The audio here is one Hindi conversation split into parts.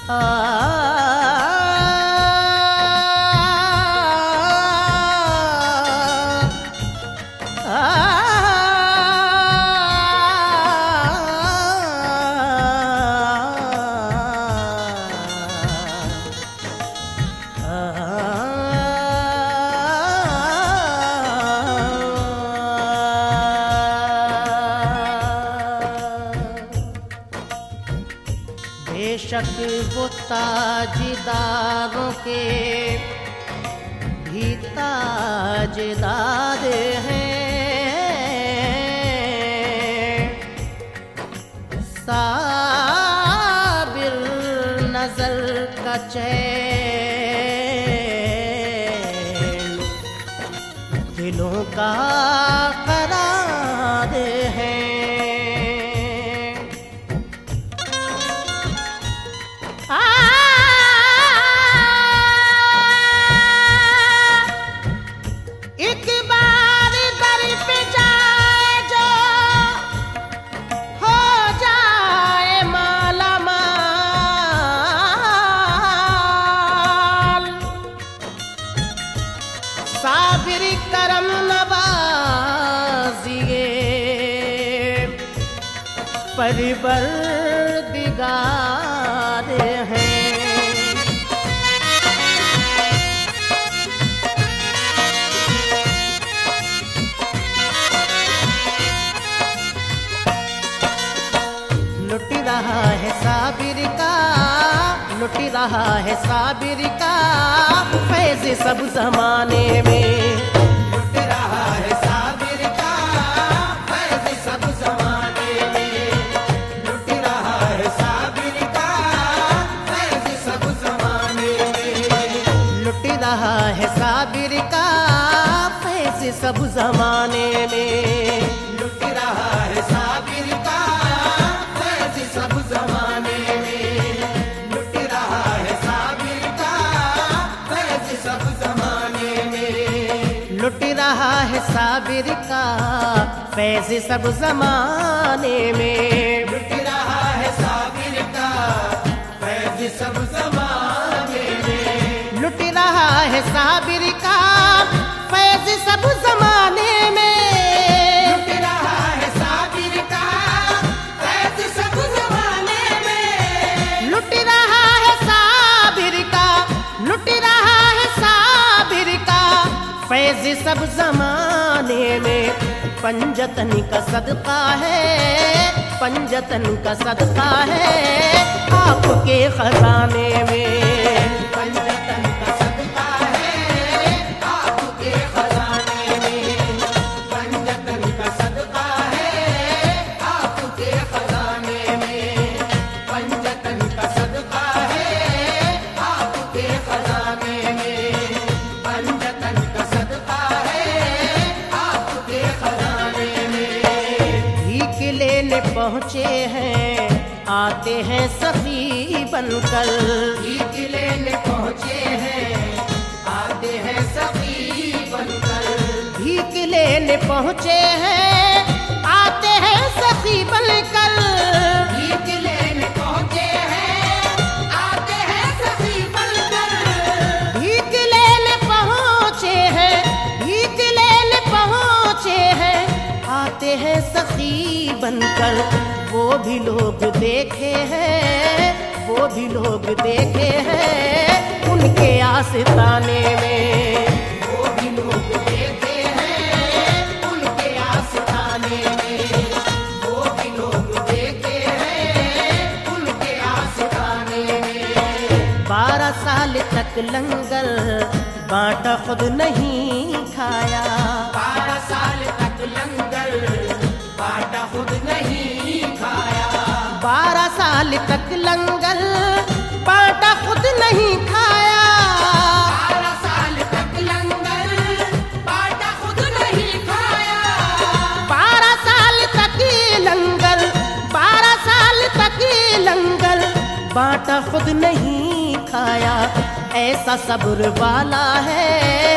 बेशक वो ताजदारों के भी ताजदार हैं, साबिर नजर का चैन दिलों का करार है। एक बार दर पे जाए जो हो जाए माला माल, साबिर करम नवाजिए परवरदिगार हैं। लुट रहा है साबिर का, लुट रहा है साबिर का फैज़ सब ज़माने में। लुट रहा है साबिर का फैज़ सब ज़माने में। लुट रहा है साबिर का फैज़ सब ज़माने में। लुट रहा है साबिर का फैज़ सब ज़माने में। लुट रहा है साबिर का फैज़ सब ज़माने में। लुट रहा है साबिर का फैज़ सब ज़माने में। लुट रहा है साबिर का फैज़ सब ज़माने में। लुट रहा है साबिर का फैज़ सब ज़माने में। लुट रहा है साबिर का फैज़ सब ज़माने में। लुट रहा है साबिर का फैज़ सब ज़माने में। लुट रहा है साबिर का, लुट रहा है साबिर का फैज़ सब ज़माने में। पंजतन का सदका है, पंजतन का सदका है आपके खजाने में। पंजतन का सदका है आपके खजाने में। पंजतन का सदका है आपके खजाने में। पंजतन का सदका है आपके खजाने में। पंजतन का सदका है आपके खजाने में। भीख लेने पहुँचे हैं आते हैं सखी बनकर। भीख लेने पहुँचे हैं आते हैं सखी बनकर। भीख लेने पहुँचे हैं आते हैं सखी बनकर। भीख लेने पहुँचे हैं आते हैं सखी बनकर। भीख लेने पहुँचे हैं, भीख लेने पहुँचे हैं आते हैं सखी बनकर। वो भी लोग देखे हैं, वो भी लोग देखे हैं उनके आस्ताने में। वो भी लोग देखे हैं उनके आस्ताने में। वो भी लोग देखे हैं उनके आस्ताने में। 12 साल तक लंगर बांटा खुद नहीं खाया। 12 साल तक लंगर बांटा खुद नहीं खाया। 12 साल तक लंगर बांटा खुद नहीं खाया। 12 साल तक लंगर बांटा खुद नहीं खाया। 12 साल तक लंगर, 12 साल तक लंगर बांटा खुद नहीं खाया। ऐसा सब्र वाला है,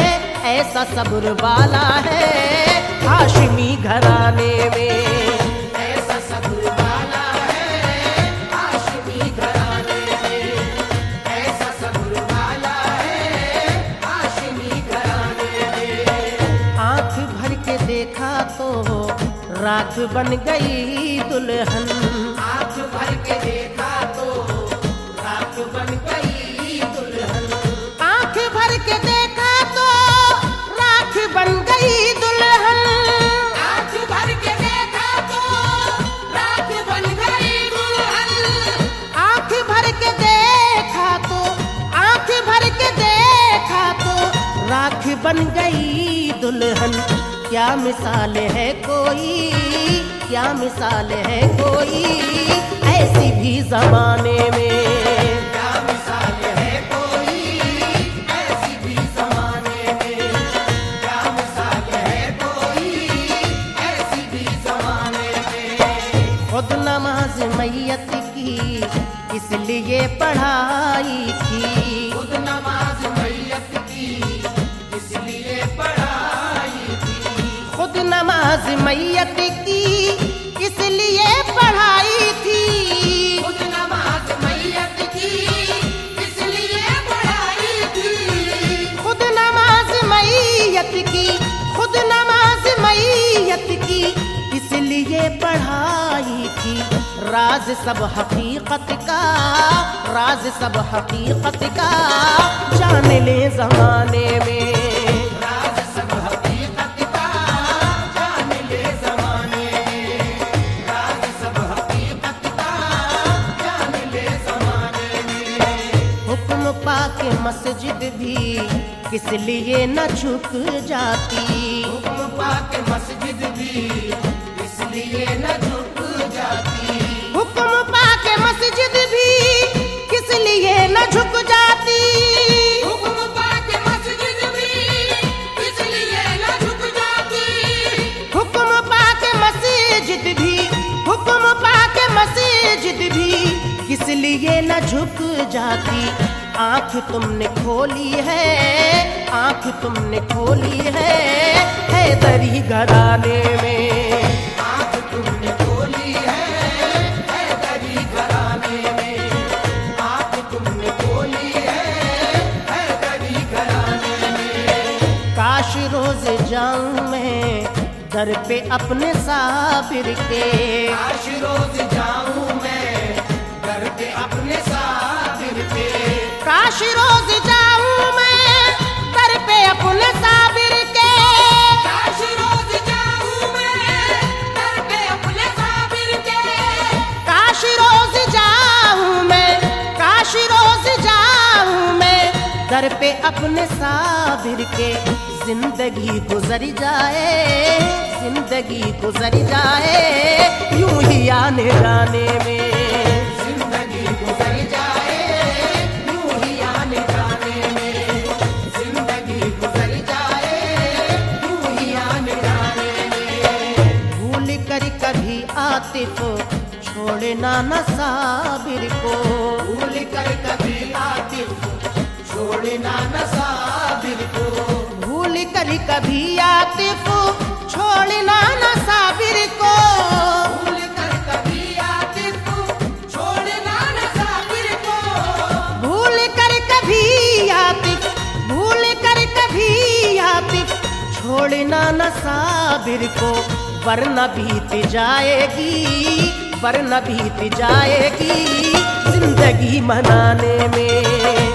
ऐसा सब्र वाला है हाशिमी घराने में। ऐसा सब्र वाला है हाशिमी घराने में। राख बन गई दुल्हन। आंख भर के देखा तो राख बन गई दुल्हन। आंख भर के देखा तो राख बन गई दुल्हन। आंख भर के देखा तो राख बन गई दुल्हन। आंख भर के देखा तो आंख भर के देखा तो राख बन गई दुल्हन। क्या मिसाल है कोई, क्या मिसाल है कोई ऐसी भी जमाने में। क्या मिसाल है कोई ऐसी भी जमाने में। क्या मिसाल है कोई ऐसी भी जमाने में। खुद नमाज मैयत की इसलिए पढ़ाई थी। खुद नमाज मैयत की इसलिए पढ़ाई थी। खुद नमाज मैयत की इसलिए पढ़ाई थी। खुद नमाज मैयत की इसलिए पढ़ाई थी। खुद नमाज मैयत की, खुद नमाज मैयत की इसलिए पढ़ाई थी। राज सब हकीकत का, राज सब हकीकत का जान ले जमाने में। राज सब हकीकत का जान ले जमाने में। राज सब हकीकत का जान ले जमाने में। हुक्म पाके मस्जिद भी किस लिए न झुक जाती। हुक्म पाके मस्जिद भी इसलिए न झुक जाती। हुक्म पाके मस्जिद भी किस लिए न झुक जाती। हुक्म पाके मस्जिद भी इसलिए न झुक जाती। हुक्म पाके मस्जिद भी, हुक्म पाके मस्जिद भी किस लिए न झुक जाती। आंख तुमने खोली है, आंख तुमने खोली है हैदरी घराने में। आंख तुमने खोली है हैदरी घराने में। आंख तुमने खोली है हैदरी घराने में। काश रोज जाऊं मैं दर पे अपने साबिर के। काश रोज जाऊं मैं घर पे अपने साबिर पे। काश रोज जाऊं मैं दर पे अपने साबिर के। काश रोज जाऊं मैं घर पे अपने साबिर के। काश रोज जाऊं मैं, काश रोज जाऊं मैं दर पे अपने साबिर के। जिंदगी गुजर जाए, जिंदगी गुजर जाए यूं ही आने जाने में। जिंदगी गुजर जाए यूं ही आने जाने में। जिंदगी गुजर जाए यूं ही आने जाने में। भूल कर कभी आतिफ छोड़ना न साबिर को। भूल कर कभी आतिफ छोड़ना न साबिर को। भूल कर कभी आतिफ छोड़ना न साबिर को। भूल कर कभी आतिफ छोड़ना न साबिर को। भूल कर कभी आतिफ, भूल कर कभी आतिफ छोड़ना न साबिर को। वरना बीत जाएगी, वरना बीत जाएगी जिंदगी मनाने में।